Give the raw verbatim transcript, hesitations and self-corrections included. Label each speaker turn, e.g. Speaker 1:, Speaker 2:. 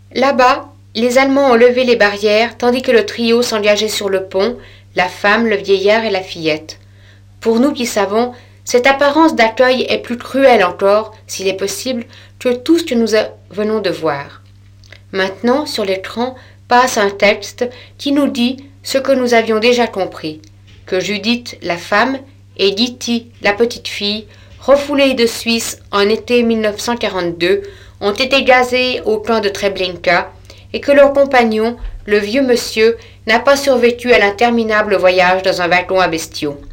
Speaker 1: Là-bas, les Allemands ont levé les barrières tandis que le trio s'engageait sur le pont, la femme, le vieillard et la fillette. Pour nous qui savons, cette apparence d'accueil est plus cruelle encore, s'il est possible, que tout ce que nous venons de voir. Maintenant, sur l'écran, passe un texte qui nous dit ce que nous avions déjà compris, que Judith, la femme, et Diti, la petite fille, refoulées de Suisse en été mille neuf cent quarante-deux, ont été gazées au camp de Treblinka, et que leur compagnon, le vieux monsieur, n'a pas survécu à l'interminable voyage dans un wagon à bestiaux.